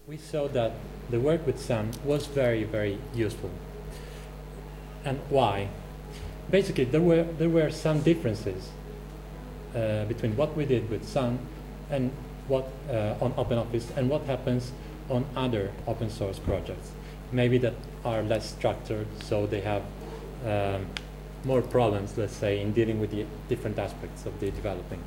we saw that the work with Sun was very, very useful. And why? Basically, there were some differences between what we did with Sun and what on OpenOffice and what happens on other open source projects. Maybe that are less structured, so they have more problems, let's say, in dealing with the different aspects of the developing.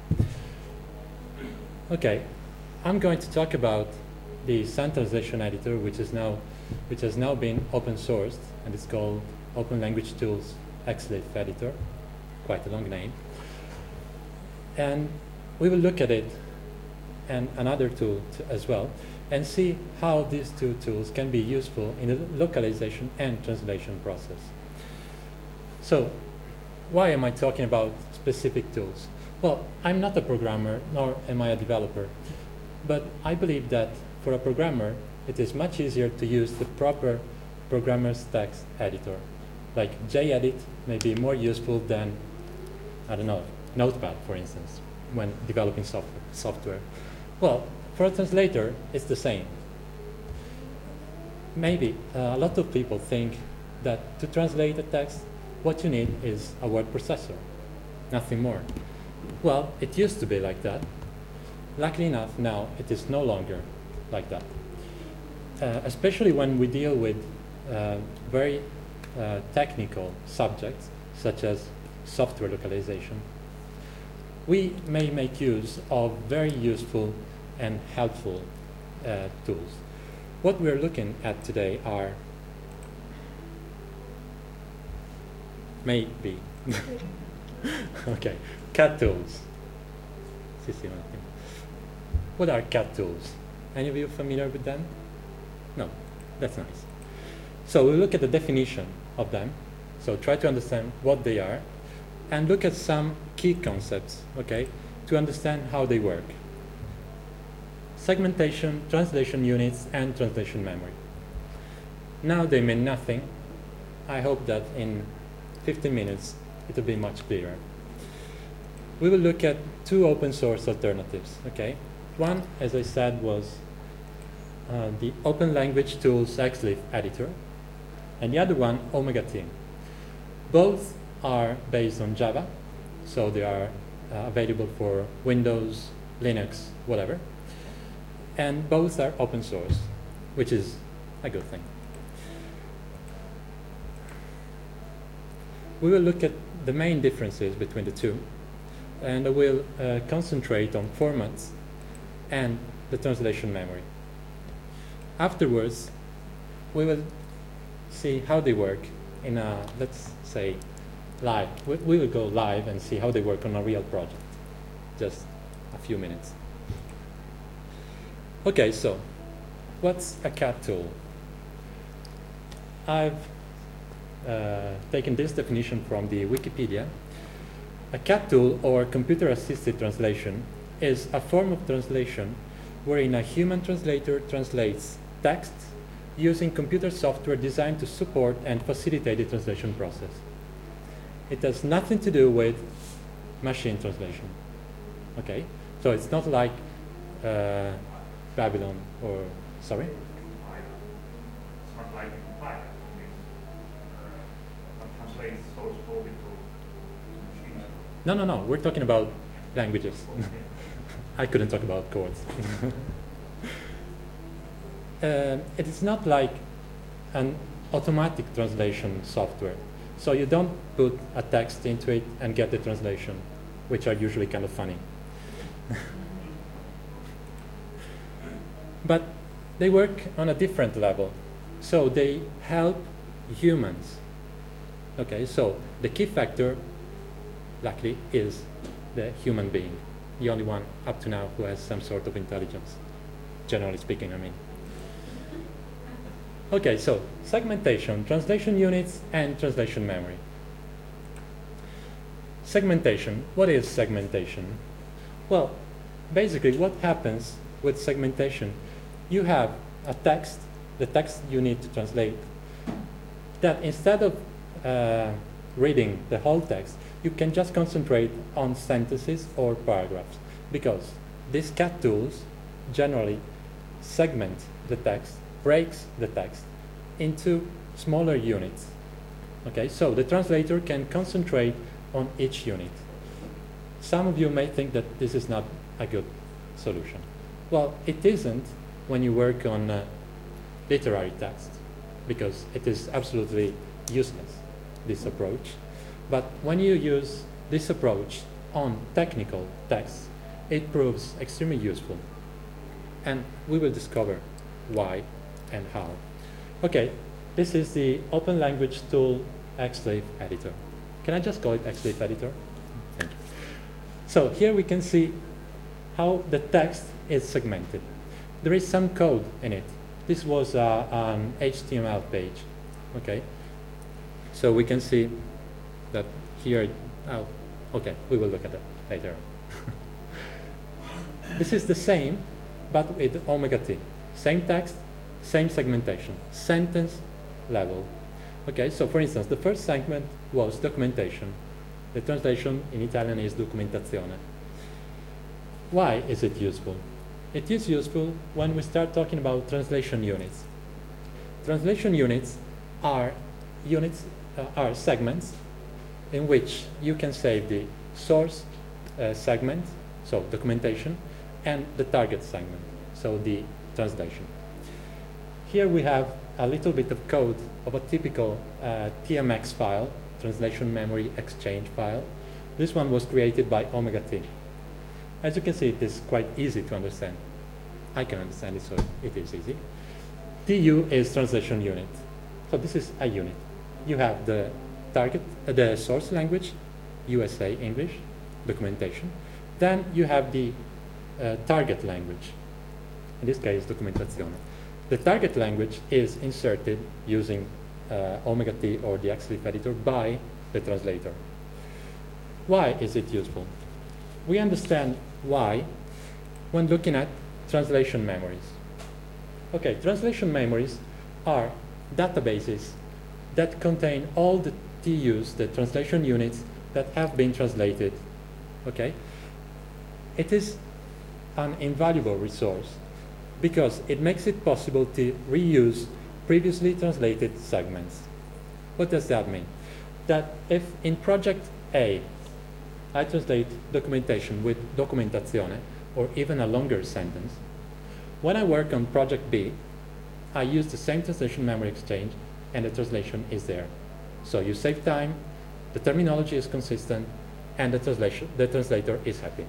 Okay, I'm going to talk about the Sun translation editor, which has now been open sourced, and it's called Open Language Tools XLIF Editor, quite a long name. And we will look at it and another tool as well, and see how these two tools can be useful in the localization and translation process. So, why am I talking about specific tools? Well, I'm not a programmer, nor am I a developer, but I believe that for a programmer, it is much easier to use the proper programmer's text editor. Like JEdit may be more useful than, I don't know, Notepad, for instance, when developing software. Well, for a translator, it's the same. Maybe a lot of people think that to translate a text, what you need is a word processor, nothing more. Well, it used to be like that. Luckily enough, now it is no longer like that. Especially when we deal with very technical subjects, such as software localization, we may make use of very useful and helpful tools. What we're looking at today are maybe okay, CAT tools. What are CAT tools? Any of you familiar with them? No, that's nice. So we'll look at the definition of them. So try to understand what they are, and look at some key concepts, okay, to understand how they work. Segmentation, translation units, and translation memory. Now they mean nothing. I hope that in 15 minutes it will be much clearer. We will look at two open source alternatives, okay? One, as I said, was the Open Language Tools XLIF editor, and the other one, Omega Team. Both are based on Java, so they are available for Windows, Linux, whatever. And both are open source, which is a good thing. We will look at the main differences between the two, and I will concentrate on formats and the translation memory. Afterwards, we will see how they work in a, let's say, live. We will go live and see how they work on a real project. Just a few minutes. Okay, so what's a CAT tool? I've taken this definition from the Wikipedia. A CAT tool, or computer-assisted translation, is a form of translation wherein a human translator translates text using computer software designed to support and facilitate the translation process. It has nothing to do with machine translation. Okay, so it's not like Babylon or, sorry? It's not like a compiler. I mean, translate source code into machine. No, we're talking about languages. I couldn't talk about codes. It is not like an automatic translation software. So you don't put a text into it and get the translation, which are usually kind of funny. But they work on a different level. So they help humans. Okay, so the key factor, luckily, is the human being, the only one up to now who has some sort of intelligence, generally speaking, I mean. Okay, so segmentation, translation units, and translation memory. Segmentation. What is segmentation? Well, basically what happens with segmentation, you have a text, the text you need to translate, that instead of reading the whole text, you can just concentrate on sentences or paragraphs, because these CAT tools generally segment the text, breaks the text into smaller units. Okay, so the translator can concentrate on each unit. Some of you may think that this is not a good solution. Well, it isn't when you work on literary text, because it is absolutely useless, this approach. But when you use this approach on technical texts, it proves extremely useful. And we will discover why and how. Okay, this is the Open Language Tool XLIF editor. Can I just call it XLIF editor? Thank you. So here we can see how the text is segmented. There is some code in it. This was an HTML page. Okay, so we can see that here. Oh, okay, we will look at that later. This is the same, but with Omega T. Same text, same segmentation, sentence level. Okay, so for instance, the first segment was documentation. The translation in Italian is documentazione. Why is it useful? It is useful when we start talking about translation units. Translation units are segments in which you can save the source segment, so documentation, and the target segment, so the translation. Here we have a little bit of code of a typical TMX file, translation memory exchange file. This one was created by Omega T. As you can see, it is quite easy to understand. I can understand it, so it is easy. TU is translation unit. So this is a unit. You have the target, the source language, USA English, documentation. Then you have the target language. In this case, documentazione. The target language is inserted using Omega T or the XLIF editor by the translator. Why is it useful? We understand why when looking at translation memories. Okay, translation memories are databases that contain all the TUs, the translation units that have been translated. Okay, it is an invaluable resource because it makes it possible to reuse previously translated segments. What does that mean? That if in project A I translate documentation with documentazione or even a longer sentence, when I work on project B, I use the same translation memory exchange and the translation is there. So you save time, the terminology is consistent, and the translator is happy.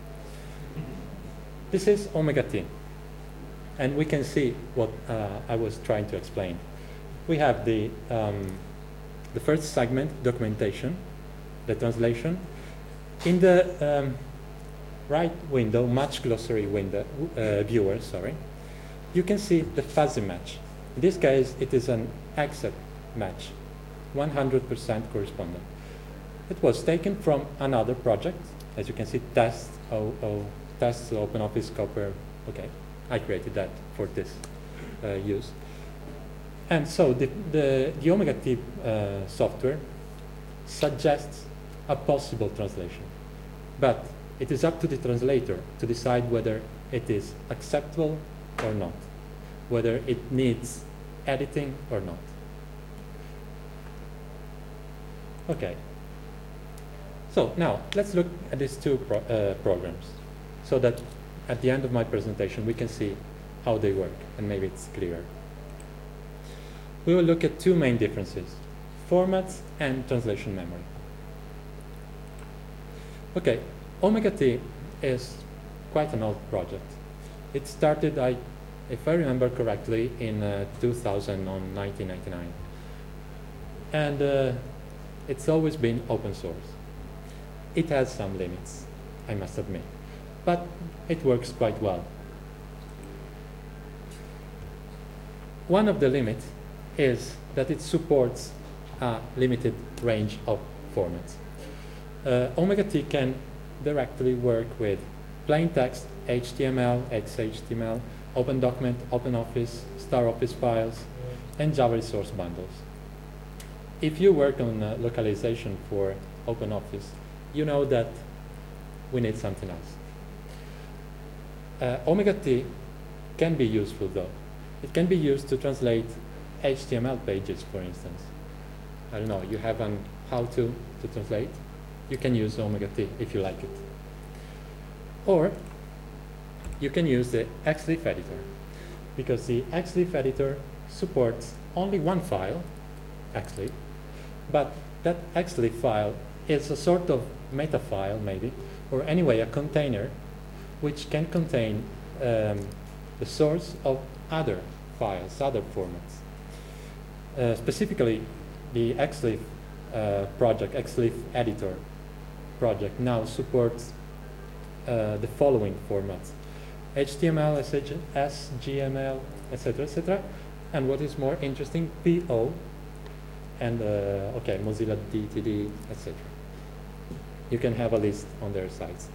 This is Omega T. And we can see what I was trying to explain. We have the first segment, documentation, the translation. In the right window, match glossary window, viewer, sorry, you can see the fuzzy match. In this case, it is an exact match, 100% correspondent. It was taken from another project, as you can see, tests OpenOffice Copper. Okay, I created that for this use. And so the Omega T software suggests a possible translation, but it is up to the translator to decide whether it is acceptable or not, whether it needs editing or not. Okay, so now let's look at these two programs so that at the end of my presentation we can see how they work and maybe it's clearer. We will look at two main differences, formats and translation memory. Okay, Omega T is quite an old project. It started, if I remember correctly, in 1999. And it's always been open source. It has some limits, I must admit, but it works quite well. One of the limits is that it supports a limited range of formats. Omega T can directly work with plain text, HTML, XHTML, OpenDocument, OpenOffice, StarOffice files, and Java resource bundles. If you work on localization for OpenOffice, you know that we need something else. Omega T can be useful though. It can be used to translate HTML pages, for instance. I don't know, you have an how-to to translate, you can use Omega T if you like it. Or you can use the XLIF editor, because the XLIF editor supports only one file, XLIF, but that XLIF file is a sort of meta file, maybe, or anyway a container which can contain the source of other files, other formats. Specifically, the XLIF project, XLIF editor project, now supports the following formats: HTML, SGML, etc., and what is more interesting, PO, and okay, Mozilla DTD, etc. You can have a list on their sites.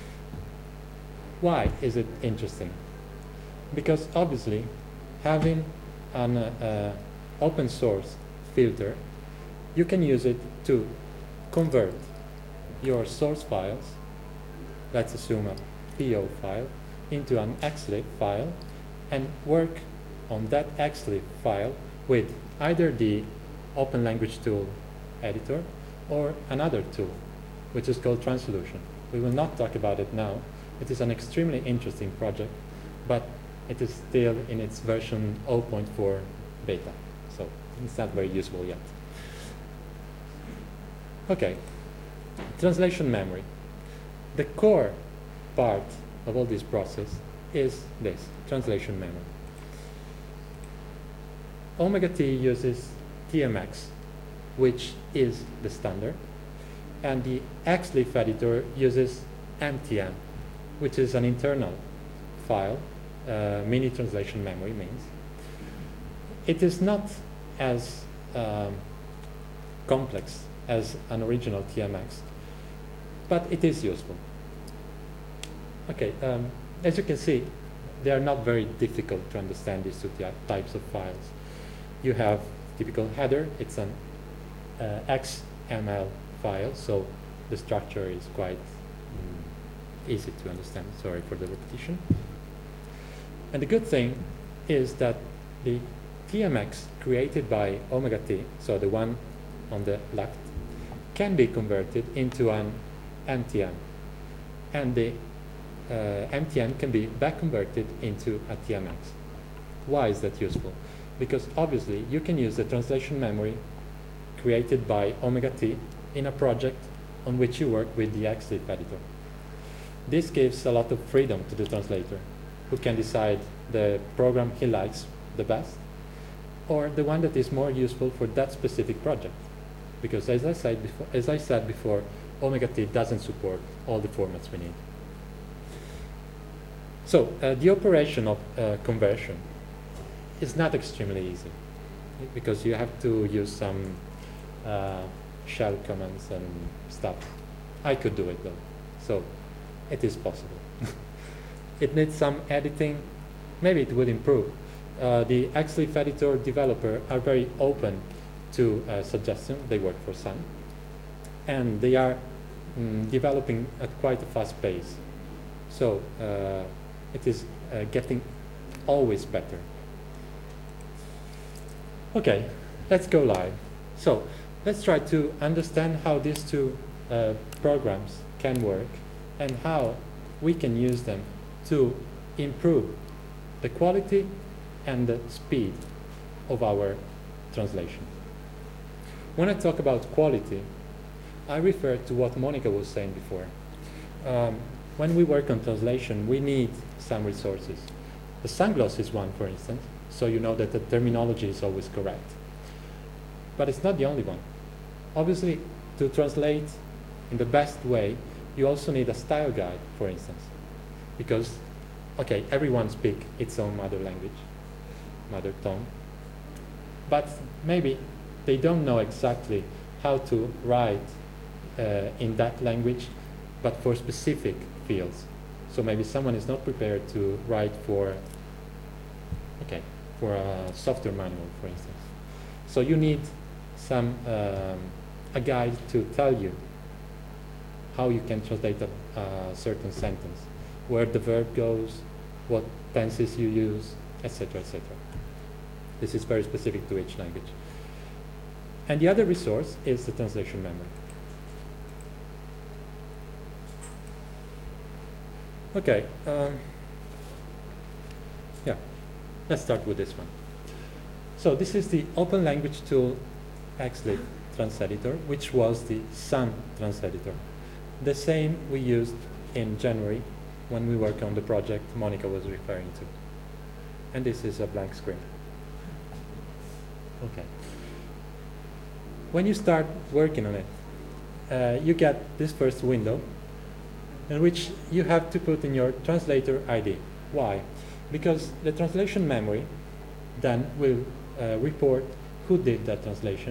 Why is it interesting? Because obviously, having an open source filter, you can use it to convert your source files, let's assume a PO file, into an XLIF file, and work on that XLIF file with either the Open Language Tool editor or another tool, which is called Transolution. We will not talk about it now. It is an extremely interesting project, but it is still in its version 0.4 beta, so it's not very useful yet. Okay, translation memory. The core part of all this process is this, translation memory. Omega T uses TMX, which is the standard, and the XLIF editor uses MTM, which is an internal file, mini translation memory means. It is not as complex as an original TMX, but it is useful. Okay, as you can see, they are not very difficult to understand, these two types of files. You have typical header, it's an XML file, so the structure is quite easy to understand. Sorry for the repetition. And the good thing is that the TMX created by Omega T, so the one on the left, can be converted into an MTM. And the MTM can be back converted into a TMX. Why is that useful? Because obviously you can use the translation memory created by Omega T in a project on which you work with the XLIF editor. This gives a lot of freedom to the translator, who can decide the program he likes the best, or the one that is more useful for that specific project. Because as I said before, Omega T doesn't support all the formats we need. So the operation of conversion is not extremely easy, because you have to use some shell commands and stuff. I could do it though, so it is possible. It needs some editing. Maybe it would improve. The XLIF editor developer are very open to suggestions. They work for Sun, and they are developing at quite a fast pace. So it is getting always better. Okay, let's go live. So let's try to understand how these two programs can work and how we can use them to improve the quality and the speed of our translation. When I talk about quality, I refer to what Monica was saying before. When we work on translation, we need some resources. The Sungloss is one, for instance, so you know that the terminology is always correct. But it's not the only one. Obviously, to translate in the best way, you also need a style guide, for instance. Because, okay, everyone speaks its own mother language, mother tongue, but maybe they don't know exactly how to write in that language, but for specific fields. So maybe someone is not prepared to write for a software manual, for instance. So you need a guide to tell you how you can translate a certain sentence, where the verb goes, what tenses you use, etc., etc. This is very specific to each language. And the other resource is the translation memory. Okay, yeah, let's start with this one. So this is the Open Language Tool XLib Transeditor, which was the Sun Transeditor. The same we used in January when we worked on the project Monica was referring to. And this is a blank screen. Okay. When you start working on it, you get this first window in which you have to put in your translator ID. Why? Because the translation memory then will report who did that translation.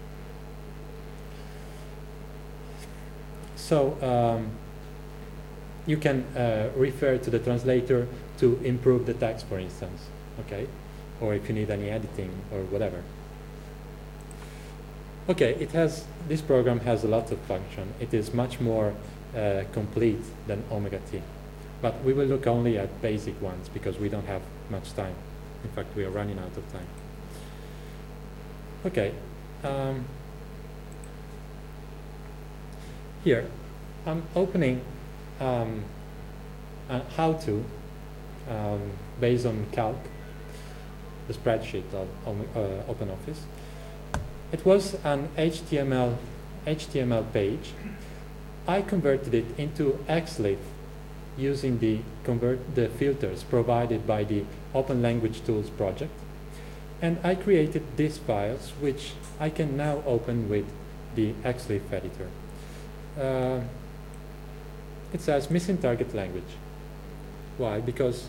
So you can refer to the translator to improve the text, for instance, okay? Or if you need any editing or whatever. Okay, this program has a lot of function. It is much more complete than Omega T. But we will look only at basic ones because we don't have much time. In fact, we are running out of time. Okay. Here, I'm opening a how-to based on Calc, the spreadsheet of OpenOffice. It was an HTML page. I converted it into XLib using the filters provided by the Open Language Tools project. And I created these files, which I can now open with the XLib editor. It says missing target language. Why? Because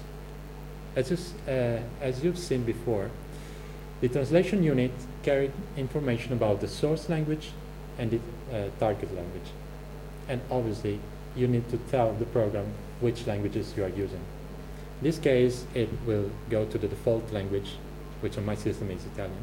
as you've seen before, the translation unit carried information about the source language and the target language. And obviously, you need to tell the program which languages you are using. In this case, it will go to the default language, which on my system is Italian.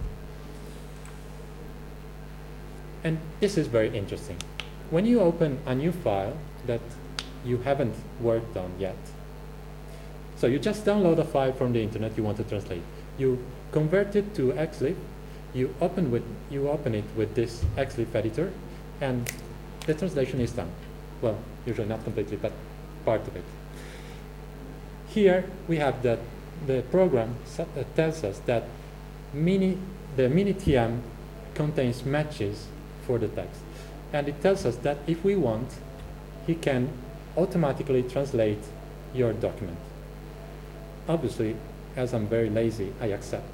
And this is very interesting. When you open a new file that you haven't worked on yet, so you just download a file from the internet you want to translate. You convert it to XLib, you open it with this XLib editor, and the translation is done. Well, usually not completely, but part of it. Here we have that the program tells us that the MiniTM contains matches for the text. And it tells us that if we want, he can automatically translate your document. Obviously, as I'm very lazy, I accept.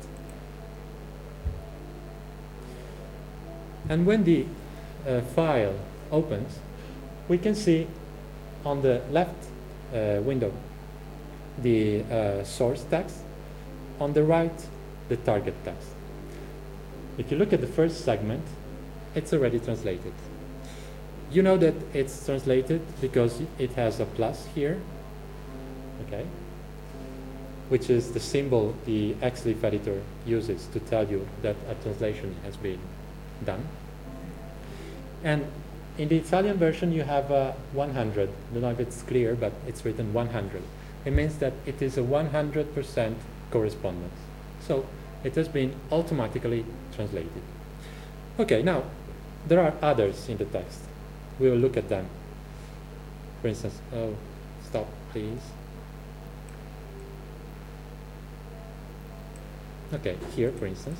And when the file opens, we can see on the left window the source text, on the right the target text. If you look at the first segment, it's already translated. You know that it's translated because it has a plus here, okay, which is the symbol the XLib editor uses to tell you that a translation has been done. And in the Italian version, you have 100. I don't know if it's clear, but it's written 100. It means that it is a 100% correspondence. So it has been automatically translated. Okay, now there are others in the text. We will look at them. For instance, stop, please. Okay, here, for instance.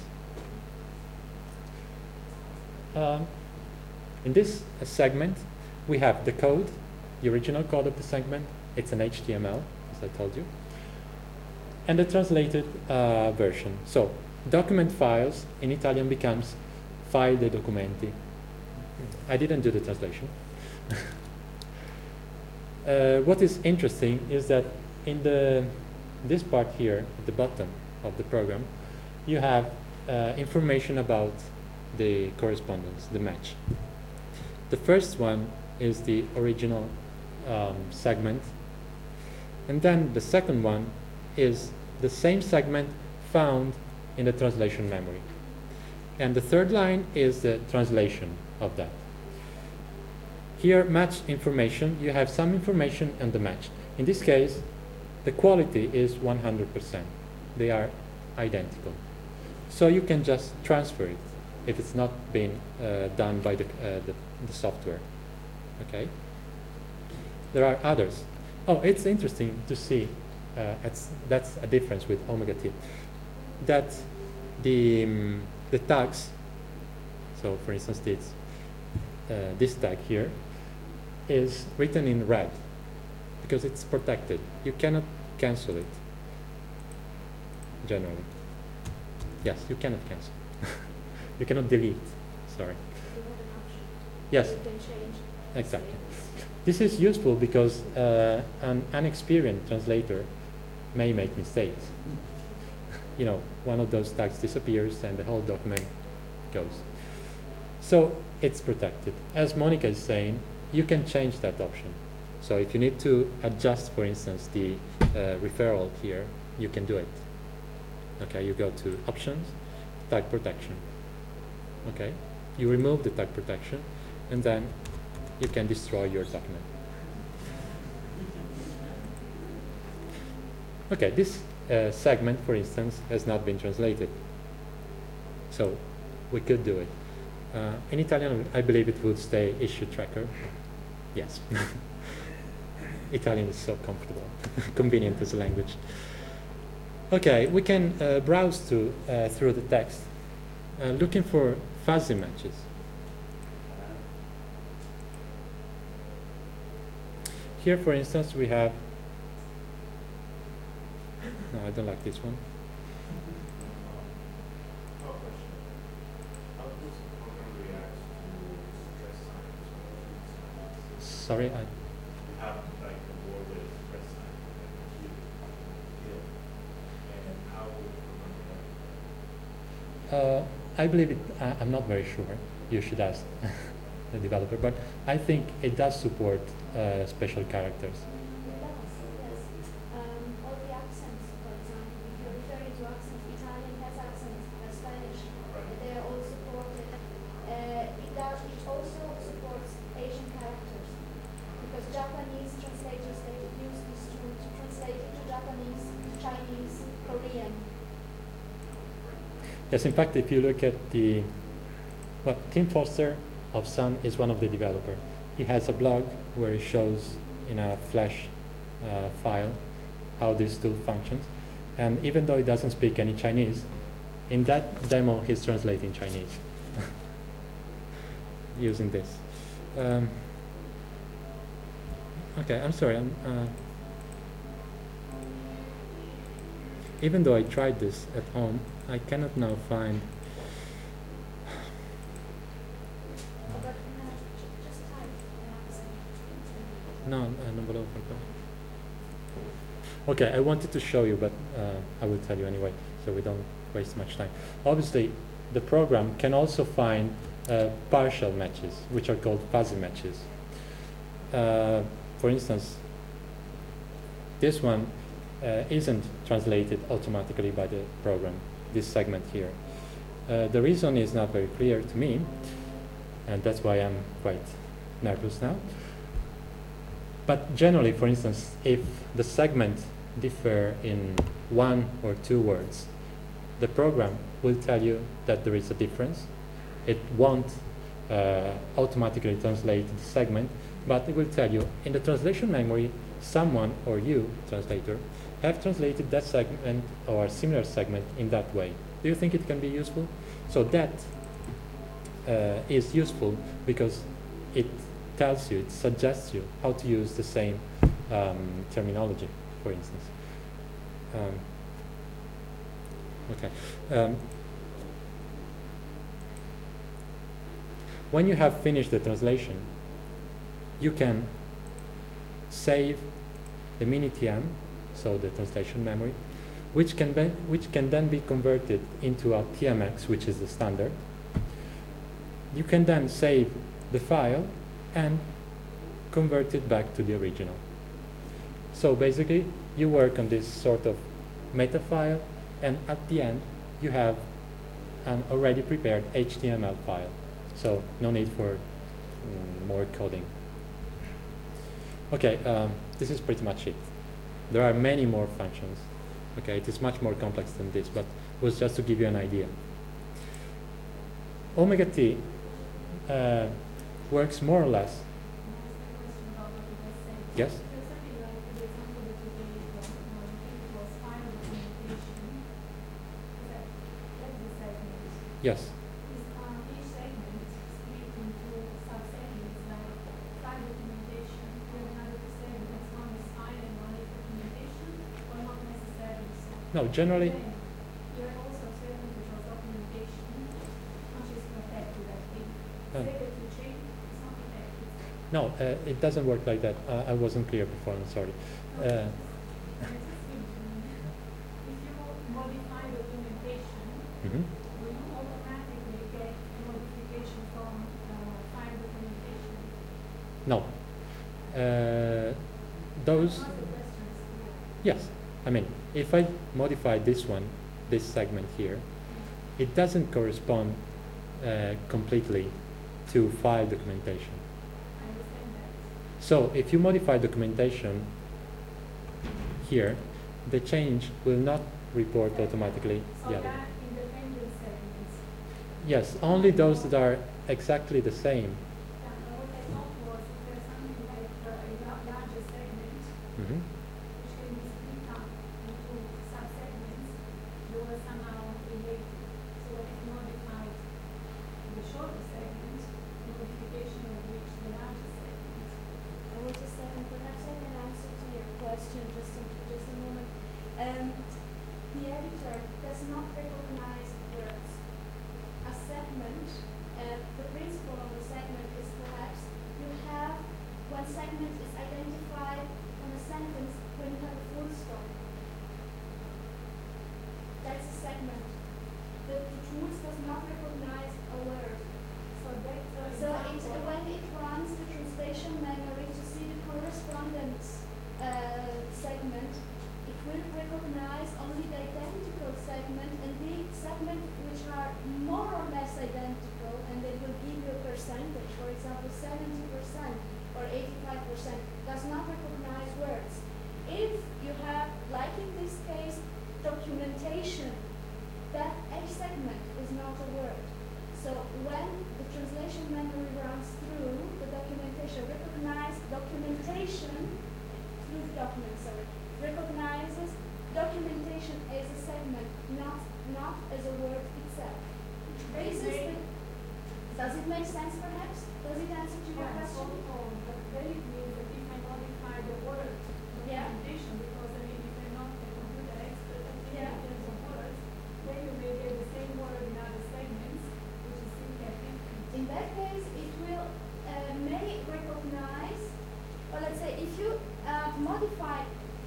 In this segment, we have the code, the original code of the segment. It's an HTML, as I told you, and the translated version. So, document files in Italian becomes file dei documenti. I didn't do the translation. What is interesting is that in this part here, at the bottom of the program, you have information about the correspondence, the match. The first one is the original segment, and then the second one is the same segment found in the translation memory. And the third line is the translation of that. Here, match information, you have some information on the match. In this case, the quality is 100%. They are identical. So you can just transfer it if it's not being done by the software. Okay. There are others. Oh, it's interesting to see. That's a difference with Omega T. That the tags. So, for instance, this tag here is written in red because it's protected. You cannot cancel it. Generally, yes, you cannot cancel. You cannot delete. Sorry. You have an option. Yes. You can change. Exactly. This is useful because an inexperienced translator may make mistakes. You know, one of those tags disappears and the whole document goes. So it's protected. As Monica is saying, you can change that option. So if you need to adjust, for instance, the referral here, you can do it. Okay, you go to Options, Tag Protection. Okay, you remove the tag protection, and then you can destroy your document. Okay, this segment, for instance, has not been translated. So we could do it. In Italian, I believe it would stay issue tracker. Yes. Italian is so comfortable, convenient as a language. Okay, we can browse through the text, looking for fuzzy matches. Here, for instance, we have. No, I don't like this one. Sorry, I. Have like a word with stress sign and how would you I believe it. I'm not very sure. You should ask the developer, but I think it does support special characters. It does, yes. All the accents, for example, if you're referring to accents, Italian has accents, Spanish, they are all supported. It also supports Asian characters, because Japanese translators, they use this tool to translate into Japanese, Chinese, Korean. Yes, in fact, if you look at Tim Foster of Sun is one of the developers. He has a blog where he shows in a Flash file how this tool functions. And even though he doesn't speak any Chinese, in that demo he's translating Chinese using this. Okay, I'm sorry. Even though I tried this at home, I cannot now find. But just type an accent. No, non volevo farlo. Okay, I wanted to show you, but I will tell you anyway, so we don't waste much time. Obviously, the program can also find partial matches, which are called fuzzy matches. For instance, this one isn't translated automatically by the program, this segment here. The reason is not very clear to me, and that's why I'm quite nervous now. But generally, for instance, if the segment differ in 1 or 2 words, the program will tell you that there is a difference. It won't automatically translate the segment, but it will tell you in the translation memory, someone or you, translator, have translated that segment or a similar segment in that way. Do you think it can be useful? So that is useful because it tells you, it suggests you how to use the same terminology, for instance. Okay. When you have finished the translation, you can save the mini-TM, so the translation memory, which can then be converted into a TMX, which is the standard. You can then save the file and convert it back to the original. So basically, you work on this sort of meta file, and at the end, you have an already prepared HTML file. So no need for more coding. Okay, this is pretty much it. There are many more functions. Okay, it is much more complex than this, but it was just to give you an idea. Omega t works more or less. Yes? Yes. Each segment split into sub-segments, like file documentation, you have another segment that's one is file and one is documentation, or not necessarily so. No, generally, Then you have also a segment which was documentation, which is protected, I think. Um, Say that you change, it's not protected. no, it doesn't work like that. I wasn't clear before, I'm sorry. If you modify documentation, Mhm. will you automatically get a modification from file documentation? No. Those, Not the question is clear. yes. I mean, if I modify this one, this segment here, it doesn't correspond completely to file documentation. I understand that. So if you modify documentation here, the change will not report automatically So the other. that independent segments. Yes, only those that are exactly the same. What I thought was if there's something like a larger segment, Mhm. which can be split up into sub-segments, they were somehow related. So when it's modified the shorter segment, the modification will reach the larger segment. Wait a second, perhaps I can answer to your question just a moment. The editor does not recognize words. A segment, the principle of a segment is perhaps you have one segment is identified on a sentence when you have a full stop. That's a segment. The tools does not recognize a word. So that's So when it runs the translation memory to see the correspondence segment, it will recognize only the identical segment and the segment which are more or less identical, and they will give you a percentage. For example, 70% or 85% does not recognize words. If you have, like in this case, documentation, that a segment is not a word. So when the translation memory runs through the documentation, recognizes documentation as a segment, not as a word itself. This is the, does it make sense perhaps? Does it answer to your question? But then it means that if I modify the word Yeah. documentation, because I mean, if I'm not a computer expert, I think Yeah. in terms of words, then you may get the same word in other segments, which is simply different. In that case, it will may recognize, or let's say, if you modify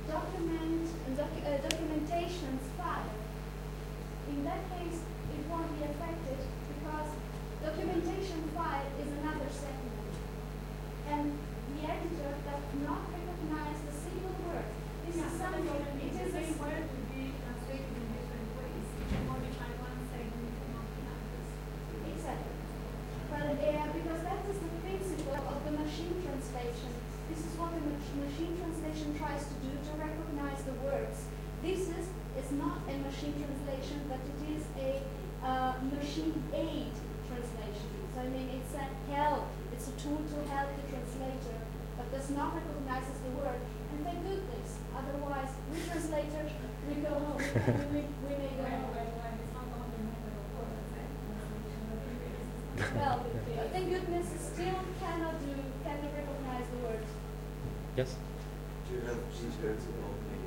documentations file, in that case, it won't be affected because documentation file is another segment, and the editor does not recognize the single word. This is something. It The is a same word will be translated in different ways. If you modify one segment, and not the others. Exactly. Well, because that is the principle of the machine translation. This is what the machine translation tries to do, to recognize the words. This is not a machine translation, but it is a machine aid translation. So I mean, it's a help. It's a tool to help the translator, but does not recognize the word. And thank goodness. Otherwise, we translators, we go home. we may go home. When it's not only a matter of words, translation, but it is. Well, thank goodness it still cannot recognize the words. Yes? Do you have details about the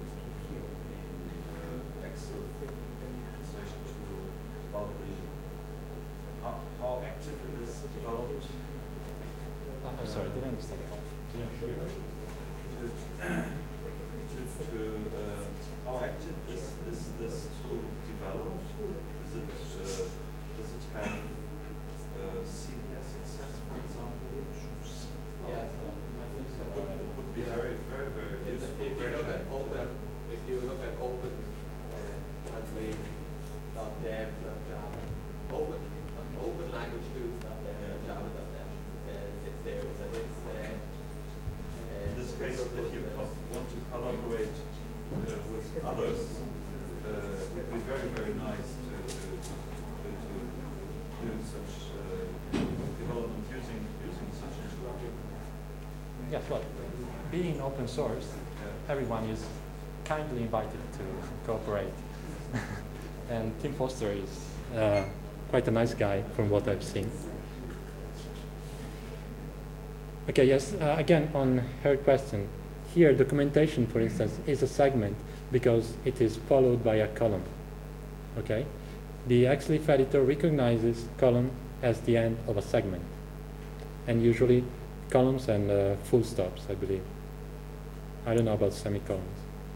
Excel translation tool, about how active it is developed? I'm sorry, did I understand? How active is this tool developed? Does it have senior success, for example? Yeah, It would be very, very, very useful. if you look at open translate .dev, .java, open language tools, .dev, Java.dev, it's there. So it's In this case, if you want to collaborate be very, very nice to do such development using such a tool. Yes, well, being open source, everyone is kindly invited to cooperate. And Tim Foster is quite a nice guy from what I've seen. Okay, yes, again, on her question, here documentation, for instance, is a segment because it is followed by a column, okay? The XLIF editor recognizes column as the end of a segment, and usually columns and full stops, I believe. I don't know about semicolons.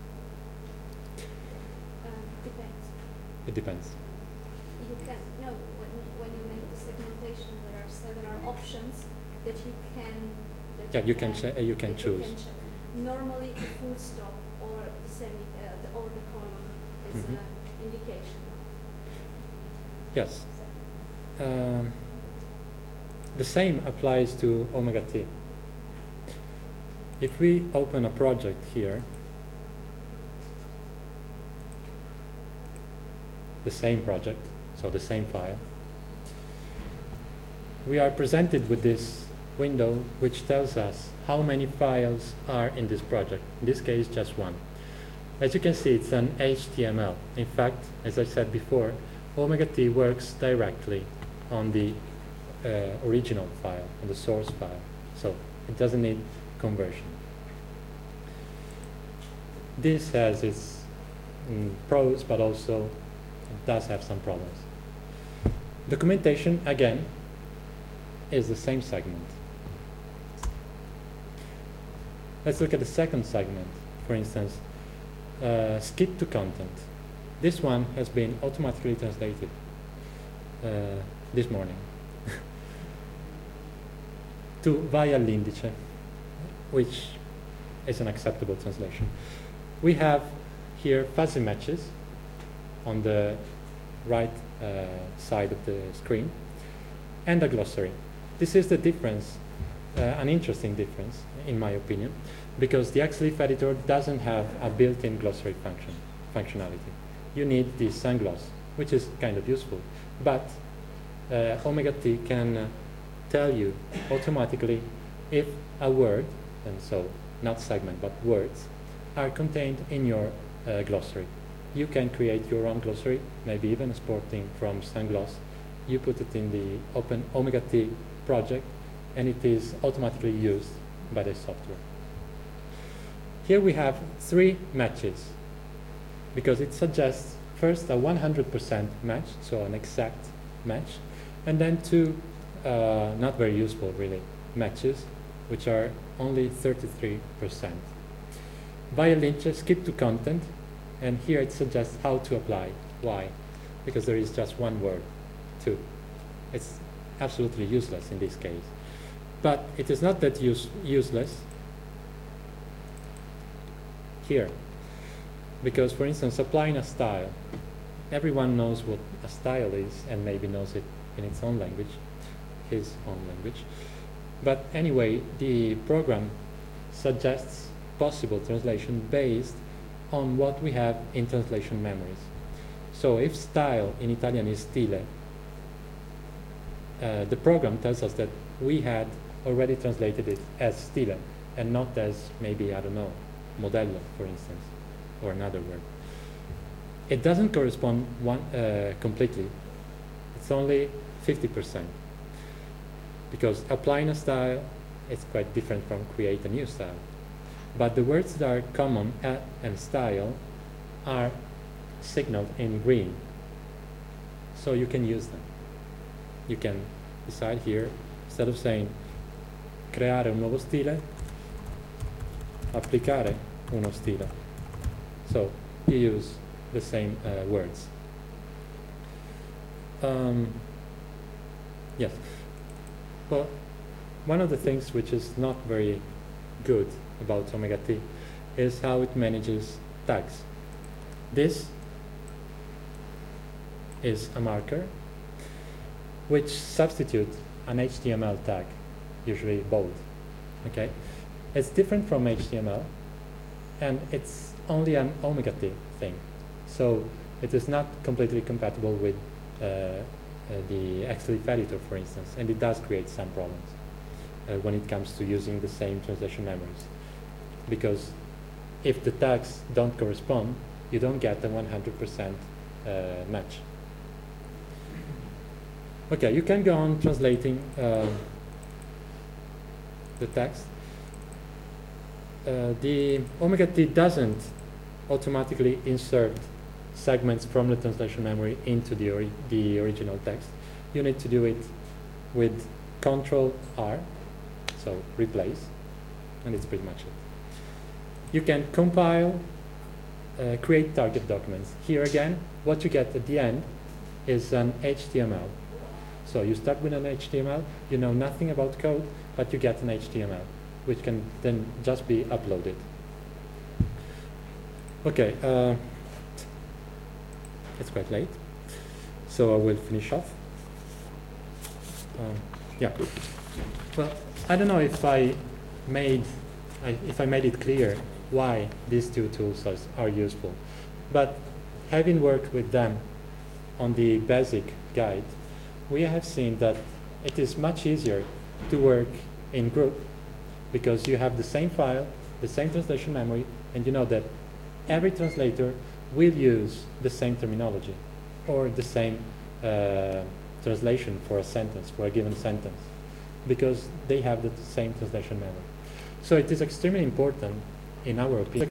Depends. It depends. You can no when you make the segmentation, there are several options that you can. Yeah, you can choose. Normally, the full stop or the or the column is Mhm. an indication. Yes. The same applies to omega t. If we open a project here, the same project, so the same file, we are presented with this window which tells us how many files are in this project. In this case, just one. As you can see, it's an HTML. In fact, as I said before, omega t works directly on the original file, on the source file. So it doesn't need conversion. This has its pros, but also it does have some problems. Documentation, again, is the same segment. Let's look at the second segment, for instance, skip to content. This one has been automatically translated this morning to via l'indice, which is an acceptable translation. We have here fuzzy matches on the right side of the screen and a glossary. This is the difference, an interesting difference in my opinion, because the XLIF editor doesn't have a built-in glossary functionality. You need the SunGloss, which is kind of useful, but omega t can tell you automatically if a word, and so not segment but words, are contained in your glossary. You can create your own glossary, maybe even exporting from SunGloss. You put it in the Open Omega T project, and it is automatically used by the software. Here we have 3 matches, because it suggests first a 100% match, so an exact match, and then 2 not very useful really matches, which are only 33%. Via linche, skip to content, and here it suggests how to apply. Why? Because there is just one word, 2. It's absolutely useless in this case. But it is not that useless here. Because, for instance, applying a style, everyone knows what a style is and maybe knows it in its own language, his own language. But anyway, the program suggests possible translation based on what we have in translation memories. So if style in Italian is stile, the program tells us that we had already translated it as stile and not as maybe, I don't know, modello, for instance, or another word. It doesn't correspond completely. It's only 50%. Because applying a style is quite different from create a new style. But the words that are common and style are signaled in green. So you can use them. You can decide here, instead of saying creare un nuovo stile, applicare uno stile. So you use the same words. Yes. Well, one of the things which is not very good about Omega T is how it manages tags. This is a marker which substitutes an HTML tag, usually bold. Okay, it's different from HTML, and it's only an Omega T thing. So It is not completely compatible with the XLIF editor, for instance, and it does create some problems when it comes to using the same translation memories. Because if the tags don't correspond, you don't get a 100% match. Okay, you can go on translating the text. The Omega T doesn't automatically insert segments from the translation memory into the original text. You need to do it with Ctrl-R, so replace, and it's pretty much it. You can compile, create target documents. Here again, what you get at the end is an HTML. So you start with an HTML, you know nothing about code, but you get an HTML, which can then just be uploaded. Okay, it's quite late, so I will finish off. Yeah. Well, I don't know if I made it clear why these two tools are useful, but having worked with them on the basic guide, we have seen that it is much easier to work in group because you have the same file, the same translation memory, and you know that every translator will use the same terminology or the same translation for a sentence, for a given sentence, because they have the same translation memory. So it is extremely important, in our opinion,